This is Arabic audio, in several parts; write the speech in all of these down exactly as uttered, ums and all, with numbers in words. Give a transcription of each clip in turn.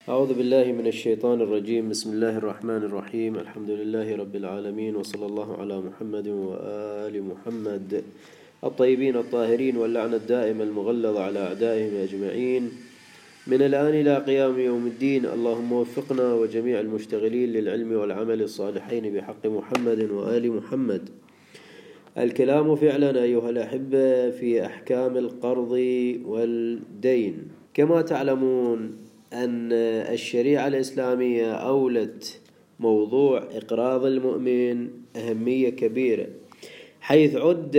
أعوذ بالله من الشيطان الرجيم. بسم الله الرحمن الرحيم. الحمد لله رب العالمين، وصلى الله على محمد وآل محمد الطيبين الطاهرين، واللعنة الدائمة المغلظة على أعدائهم أجمعين من الآن إلى قيام يوم الدين. اللهم وفقنا وجميع المشتغلين للعلم والعمل الصالحين بحق محمد وآل محمد. الكلام فعلا أيها الأحبة في أحكام القرض والدين. كما تعلمون أن الشريعة الإسلامية أولت موضوع إقراض المؤمن أهمية كبيرة، حيث عد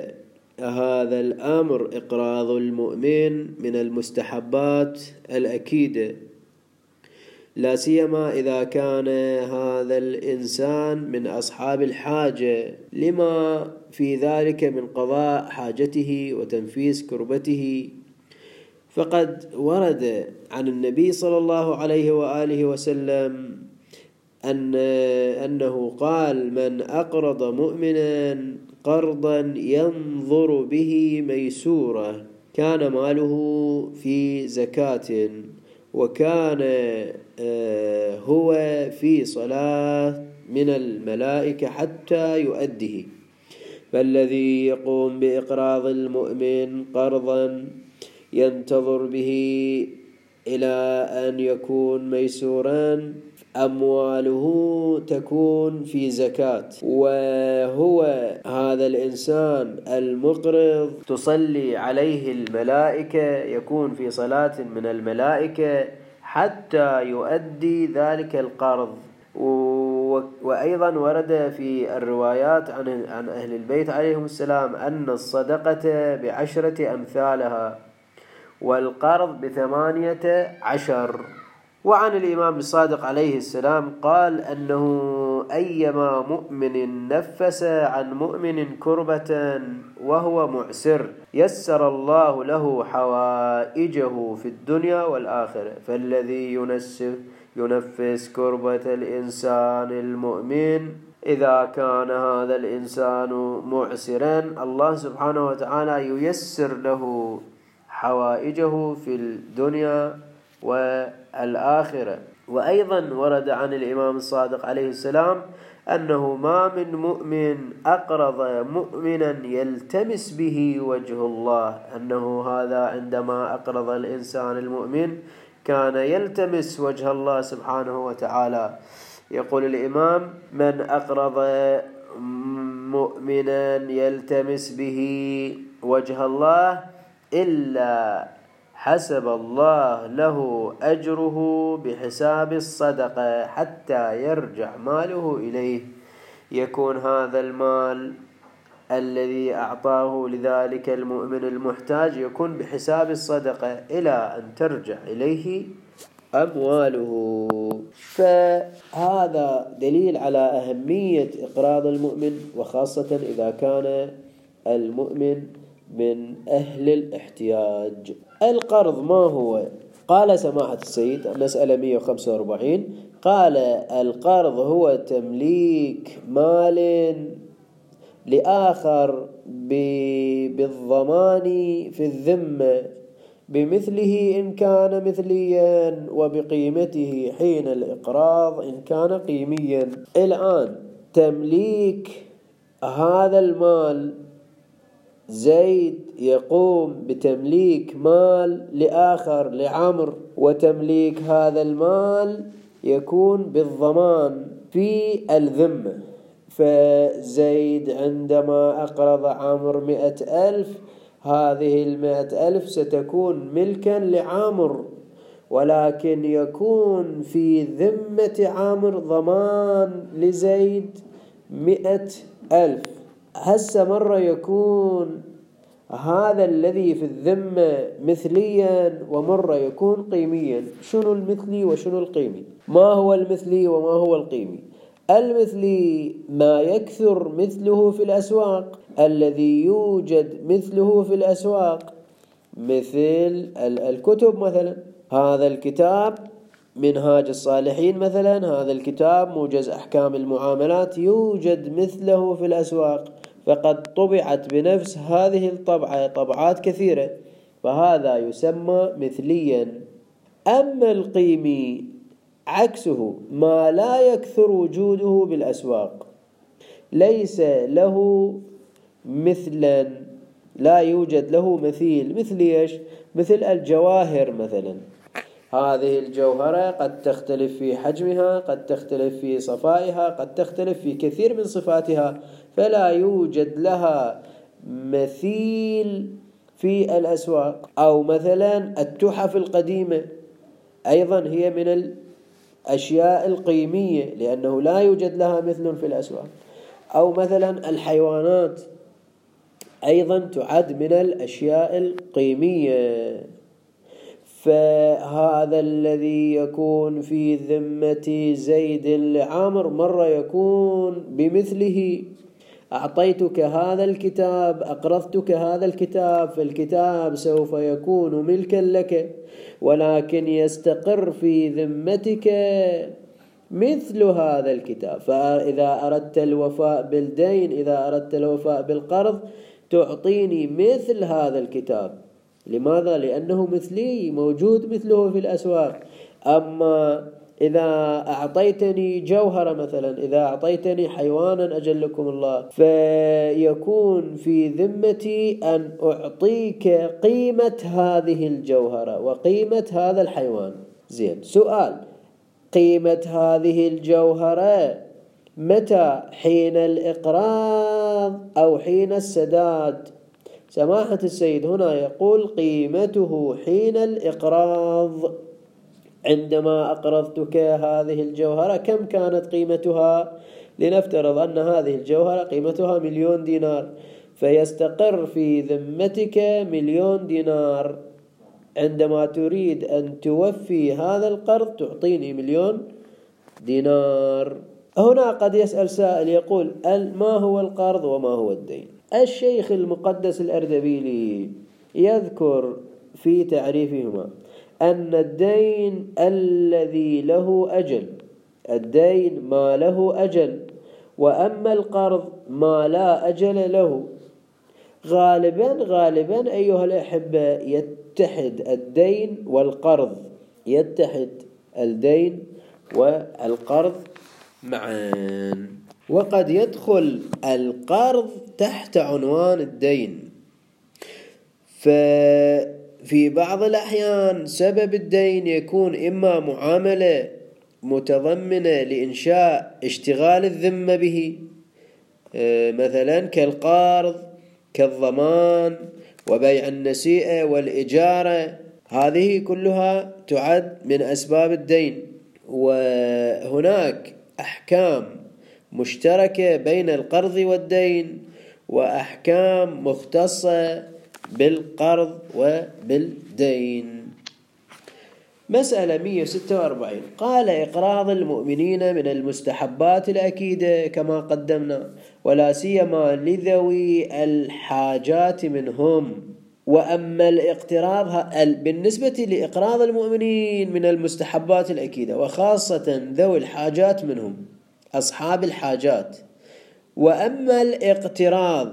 هذا الأمر إقراض المؤمن من المستحبات الأكيدة، لا سيما إذا كان هذا الإنسان من أصحاب الحاجة، لما في ذلك من قضاء حاجته وتنفيس كربته. فقد ورد عن النبي صلى الله عليه وآله وسلم أن أنه قال: من أقرض مؤمنا قرضا ينظر به ميسورة كان ماله في زكاة، وكان هو في صلاة من الملائكة حتى يؤديه. فالذي يقوم بإقراض المؤمن قرضا ينتظر به إلى أن يكون ميسورا، أمواله تكون في زكاة، وهو هذا الإنسان المقرض تصلي عليه الملائكة، يكون في صلاة من الملائكة حتى يؤدي ذلك القرض. وأيضا ورد في الروايات عن عن أهل البيت عليهم السلام أن الصدقة بعشرة أمثالها والقرض بثمانية عشر. وعن الإمام الصادق عليه السلام قال أنه أيما مؤمن نفس عن مؤمن كربة وهو معسر يسر الله له حوائجه في الدنيا والآخرة. فالذي ينسف ينفس كربة الإنسان المؤمن إذا كان هذا الإنسان معسرا، الله سبحانه وتعالى ييسر له حوائجه في الدنيا والآخرة. وأيضا ورد عن الإمام الصادق عليه السلام أنه ما من مؤمن أقرض مؤمنا يلتمس به وجه الله، أنه هذا عندما أقرض الإنسان المؤمن كان يلتمس وجه الله سبحانه وتعالى. يقول الإمام: من أقرض مؤمنا يلتمس به وجه الله إلا حسب الله له أجره بحساب الصدقة حتى يرجع ماله إليه. يكون هذا المال الذي أعطاه لذلك المؤمن المحتاج يكون بحساب الصدقة إلى أن ترجع إليه أمواله. فهذا دليل على أهمية إقراض المؤمن، وخاصة إذا كان المؤمن من أهل الاحتياج. القرض ما هو؟ قال سماحة السيد مسألة مئة وخمسة وأربعين، قال: القرض هو تمليك مال لآخر بالضمان في الذمة بمثله إن كان مثليا، وبقيمته حين الإقراض إن كان قيميا. الآن تمليك هذا المال، زيد يقوم بتمليك مال لآخر لعمر، وتمليك هذا المال يكون بالضمان في الذمة. فزيد عندما أقرض عمر مئة ألف، هذه المئة ألف ستكون ملكا لعامر، ولكن يكون في ذمة عامر ضمان لزيد مئة ألف. هسه مرة يكون هذا الذي في الذمة مثليا، ومرة يكون قيميا. شنو المثلي وشنو القيمي؟ ما هو المثلي وما هو القيمي؟ المثلي ما يكثر مثله في الأسواق، الذي يوجد مثله في الأسواق، مثل الكتب مثلا. هذا الكتاب منهاج الصالحين مثلا، هذا الكتاب موجز أحكام المعاملات، يوجد مثله في الأسواق، فقد طبعت بنفس هذه الطبعة طبعات كثيرة، فهذا يسمى مثليا. أما القيمي عكسه، ما لا يكثر وجوده بالأسواق، ليس له مثلا، لا يوجد له مثيل. مثل ايش؟ مثل الجواهر مثلا. هذه الجوهرة قد تختلف في حجمها، قد تختلف في صفائها، قد تختلف في كثير من صفاتها، فلا يوجد لها مثيل في الأسواق. أو مثلا التحف القديمة أيضا هي من الأشياء القيمية، لأنه لا يوجد لها مثل في الأسواق. أو مثلا الحيوانات أيضا تعد من الأشياء القيمية. فهذا الذي يكون في ذمة زيد لعامر مرة يكون بمثله. أعطيتك هذا الكتاب، أقرضتك هذا الكتاب، فالكتاب سوف يكون ملكا لك، ولكن يستقر في ذمتك مثل هذا الكتاب. فإذا أردت الوفاء بالدين، إذا أردت الوفاء بالقرض، تعطيني مثل هذا الكتاب. لماذا؟ لأنه مثلي، موجود مثله في الأسواق. أما إذا أعطيتني جوهرة مثلا، إذا أعطيتني حيوانا أجلكم الله، فيكون في ذمتي أن أعطيك قيمة هذه الجوهرة وقيمة هذا الحيوان. زين، سؤال: قيمة هذه الجوهرة متى؟ حين الإقراض أو حين السداد؟ سماحة السيد هنا يقول قيمته حين الإقراض. عندما أقرضتك هذه الجوهرة كم كانت قيمتها؟ لنفترض أن هذه الجوهرة قيمتها مليون دينار، فيستقر في ذمتك مليون دينار. عندما تريد أن توفي هذا القرض تعطيني مليون دينار. هنا قد يسأل سائل يقول: ما هو القرض وما هو الدين؟ الشيخ المقدس الأردبيلي يذكر في تعريفهما أن الدين الذي له أجل، الدين ما له أجل، وأما القرض ما لا أجل له. غالبا غالبا أيها الأحبة يتحد الدين والقرض، يتحد الدين والقرض معا، وقد يدخل القرض تحت عنوان الدين. ففي بعض الأحيان سبب الدين يكون إما معاملة متضمنة لإنشاء اشتغال الذمة به، مثلا كالقرض، كالضمان، وبيع النسيئة والإجارة، هذه كلها تعد من أسباب الدين. وهناك أحكام مشتركة بين القرض والدين، وأحكام مختصة بالقرض وبالدين. مسألة مئة وستة وأربعين: قال: إقراض المؤمنين من المستحبات الأكيدة كما قدمنا، ولا سيما لذوي الحاجات منهم. وأما الاقتراض بالنسبة لإقراض المؤمنين من المستحبات الأكيدة، وخاصة ذوي الحاجات منهم، أصحاب الحاجات. وأما الاقتراض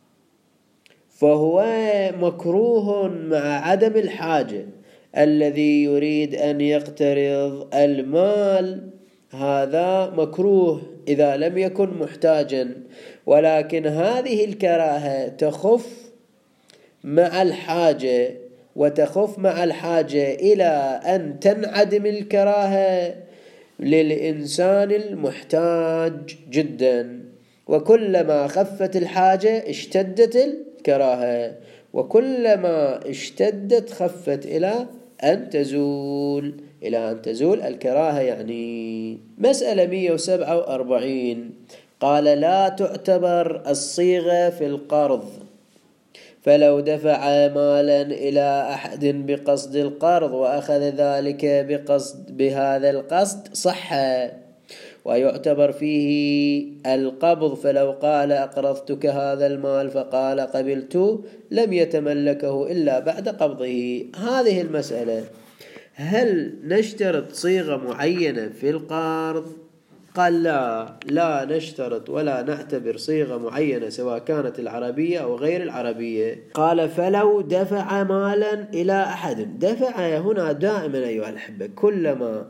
فهو مكروه مع عدم الحاجة. الذي يريد أن يقترض المال هذا مكروه إذا لم يكن محتاجا، ولكن هذه الكراهة تخف مع الحاجة، وتخف مع الحاجة إلى أن تنعدم الكراهة للإنسان المحتاج جدا. وكلما خفت الحاجة اشتدت الكراهة، وكلما اشتدت خفت إلى أن تزول إلى أن تزول الكراهة يعني. مسألة مئة وسبعة وأربعين: قال: لا تعتبر الصيغة في القرض، فلو دفع مالا إلى أحد بقصد القرض وأخذ ذلك بقصد بهذا القصد صح، ويعتبر فيه القبض. فلو قال: أقرضتك هذا المال فقال قبلت، لم يتملكه إلا بعد قبضه. هذه المسألة: هل نشترط صيغة معينة في القرض قال لا لا نشترط ولا نعتبر صيغة معينة سواء كانت العربية أو غير العربية. قال فلو دفع مالا إلى أحد، دفع هنا دائما أيها الأحبة كلما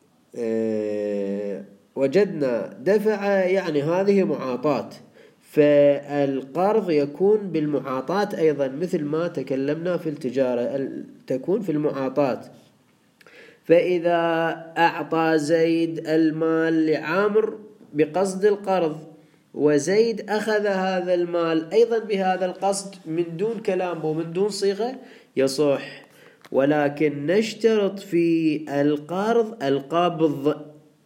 وجدنا دفع يعني هذه معاطاة، فالقرض يكون بالمعاطاة أيضا مثل ما تكلمنا في التجارة تكون في المعاطاة. فإذا أعطى زيد المال لعامر بقصد القرض وزيد أخذ هذا المال أيضا بهذا القصد من دون كلام ومن دون صيغة يصح، ولكن نشترط في القرض القبض.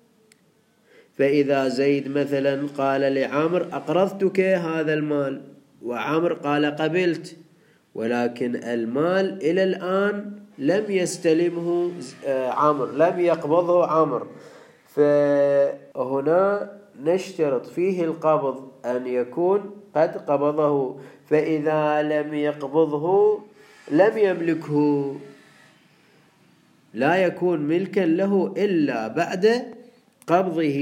فإذا زيد مثلا قال لعامر أقرضتك هذا المال وعامر قال قبلت، ولكن المال إلى الآن لم يستلمه عامر، لم يقبضه عامر، فهنا نشترط فيه القبض أن يكون قد قبضه، فإذا لم يقبضه لم يملكه، لا يكون ملكا له إلا بعد قبضه.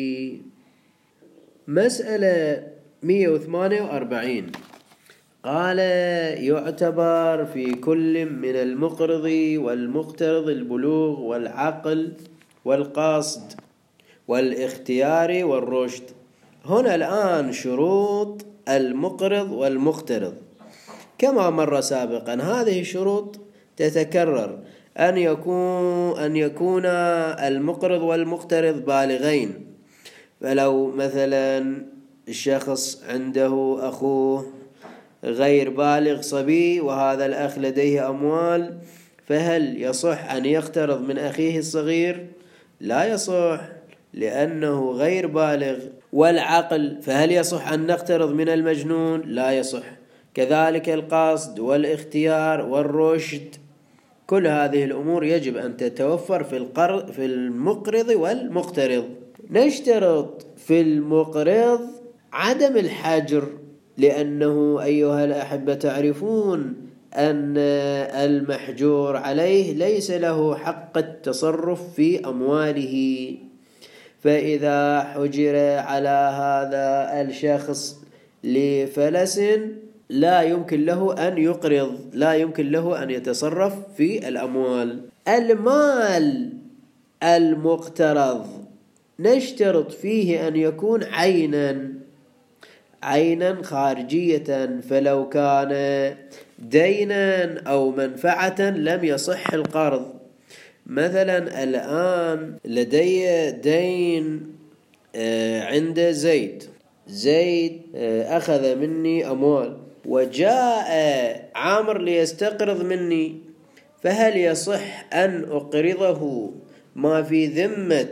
مسألة مئة وثمانية وأربعين قال يعتبر في كل من المقرض والمقترض البلوغ والعقل والقصد والاختيار والرشد. هنا الآن شروط المقرض والمقترض كما مر سابقا، هذه الشروط تتكرر، أن يكون أن يكون المقرض والمقترض بالغين. فلو مثلا الشخص عنده أخوه غير بالغ صبي وهذا الأخ لديه أموال، فهل يصح أن يقترض من أخيه الصغير؟ لا يصح لأنه غير بالغ. والعقل فهل يصح أن نقترض من المجنون؟ لا يصح. كذلك القصد والاختيار والرشد، كل هذه الأمور يجب أن تتوفر في القرض في المقرض والمقترض. نشترط في المقرض عدم الحجر، لأنه أيها الأحبة تعرفون أن المحجور عليه ليس له حق التصرف في أمواله، فإذا حجر على هذا الشخص لفلس لا يمكن له أن يقرض، لا يمكن له أن يتصرف في الأموال. المال المقترض نشترط فيه أن يكون عينا عينا خارجية، فلو كان دينا أو منفعة لم يصح القرض. مثلا الآن لدي دين عند زيد، زيد أخذ مني أموال وجاء عامر ليستقرض مني، فهل يصح أن أقرضه ما في ذمة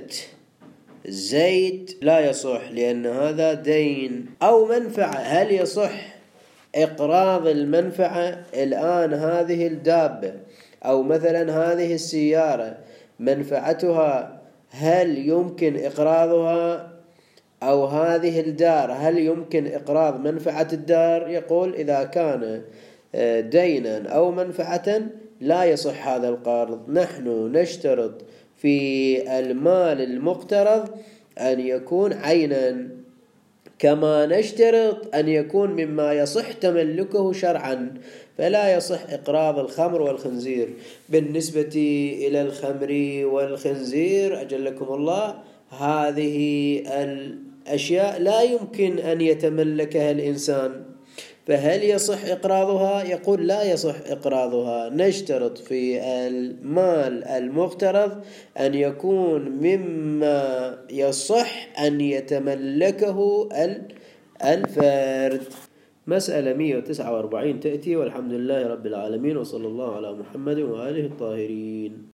زيد؟ لا يصح، لأن هذا دين. أو منفعة، هل يصح إقراض المنفعة؟ الآن هذه الدابة أو مثلا هذه السيارة منفعتها هل يمكن إقراضها؟ أو هذه الدار هل يمكن إقراض منفعة الدار؟ يقول إذا كان دينا أو منفعة لا يصح هذا القرض. نحن نشترط في المال المقترض أن يكون عينا، كما نشترط أن يكون مما يصح تملكه شرعا، فلا يصح إقراض الخمر والخنزير. بالنسبة إلى الخمر والخنزير أجلكم الله، هذه الأشياء لا يمكن أن يتملكها الإنسان، فهل يصح إقراضها؟ يقول لا يصح إقراضها. نشترط في المال المقترض أن يكون مما يصح أن يتملكه الفرد. مسألة مئة وتسعة وأربعين تأتي، والحمد لله رب العالمين، وصلى الله على محمد وآله الطاهرين.